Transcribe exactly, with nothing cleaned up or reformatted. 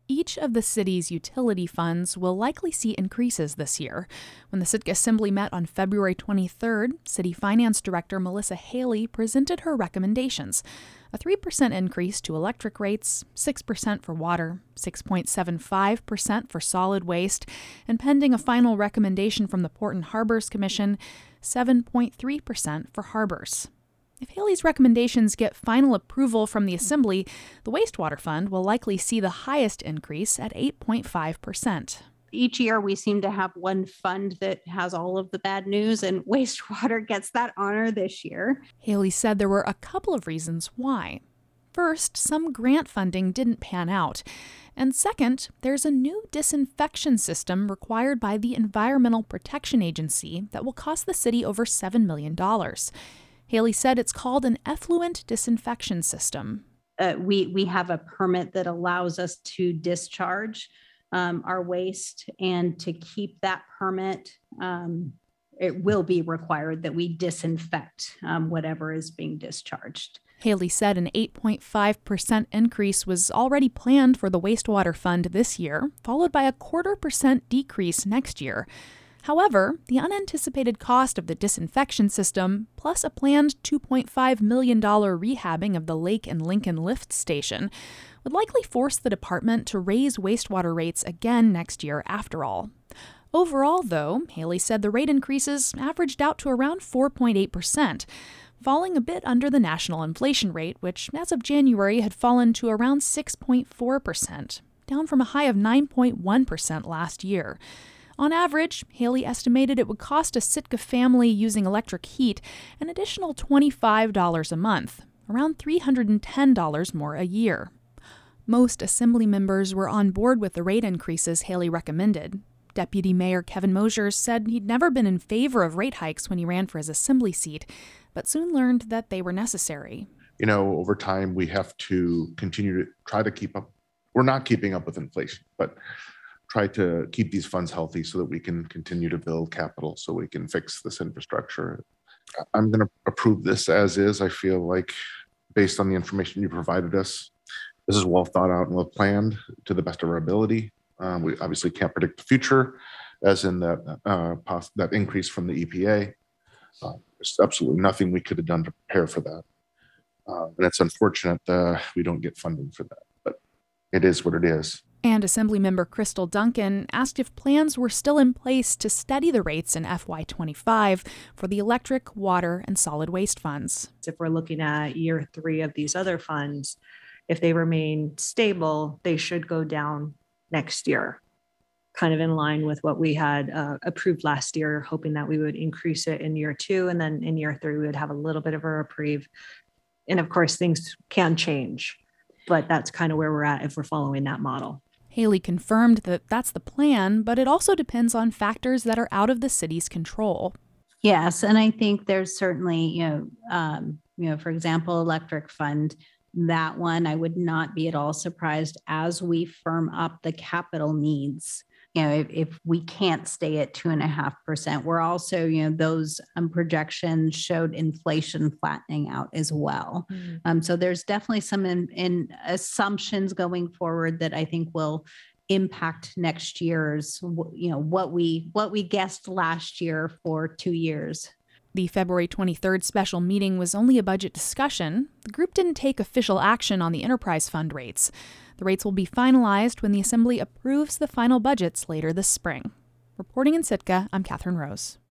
Each of the city's utility funds will likely see increases this year. When the Sitka Assembly met on February twenty-third, City Finance Director Melissa Haley presented her recommendations. A three percent increase to electric rates, six percent for water, six point seven five percent for solid waste, and pending a final recommendation from the Port and Harbors Commission, seven point three percent for harbors. If Haley's recommendations get final approval from the Assembly, the wastewater fund will likely see the highest increase at eight point five percent. Each year we seem to have one fund that has all of the bad news, and wastewater gets that honor this year. Haley said there were a couple of reasons why. First, some grant funding didn't pan out. And second, there's a new disinfection system required by the Environmental Protection Agency that will cost the city over seven million dollars. Haley said it's called an effluent disinfection system. Uh, we, we have a permit that allows us to discharge um, our waste, and to keep that permit, um, it will be required that we disinfect um, whatever is being discharged. Haley said an eight point five percent increase was already planned for the wastewater fund this year, followed by a quarter percent decrease next year. However, the unanticipated cost of the disinfection system, plus a planned two point five million dollars rehabbing of the Lake and Lincoln lift station, would likely force the department to raise wastewater rates again next year after all. Overall, though, Haley said the rate increases averaged out to around four point eight percent, falling a bit under the national inflation rate, which as of January had fallen to around six point four percent, down from a high of nine point one percent last year. On average, Haley estimated it would cost a Sitka family using electric heat an additional twenty-five dollars a month, around three hundred ten dollars more a year. Most Assembly members were on board with the rate increases Haley recommended. Deputy Mayor Kevin Mosher said he'd never been in favor of rate hikes when he ran for his Assembly seat, but soon learned that they were necessary. You know, over time, we have to continue to try to keep up. We're not keeping up with inflation, but try to keep these funds healthy so that we can continue to build capital so we can fix this infrastructure. I'm going to approve this as is. I feel like based on the information you provided us, this is well thought out and well planned to the best of our ability. Um, we obviously can't predict the future, as in that, uh, pos- that increase from the E P A. Uh, there's absolutely nothing we could have done to prepare for that. Uh, and it's unfortunate uh, we don't get funding for that, but it is what it is. And Assemblymember Crystal Duncan asked if plans were still in place to steady the rates in F Y twenty-five for the electric, water, and solid waste funds. If we're looking at year three of these other funds, if they remain stable, they should go down next year, kind of in line with what we had uh, approved last year, hoping that we would increase it in year two. And then in year three, we would have a little bit of a reprieve. And of course, things can change, but that's kind of where we're at if we're following that model. Haley confirmed that that's the plan, but it also depends on factors that are out of the city's control. Yes, and I think there's certainly, you know, um, you know, for example, electric fund, that one I would not be at all surprised as we firm up the capital needs. You know, if, if we can't stay at two and a half percent, we're also, you know, those um, projections showed inflation flattening out as well. Mm-hmm. Um, so there's definitely some in, in assumptions going forward that I think will impact next year's, you know, what we what we guessed last year for two years. The February twenty-third special meeting was only a budget discussion. The group didn't take official action on the enterprise fund rates. The rates will be finalized when the Assembly approves the final budgets later this spring. Reporting in Sitka, I'm Catherine Rose.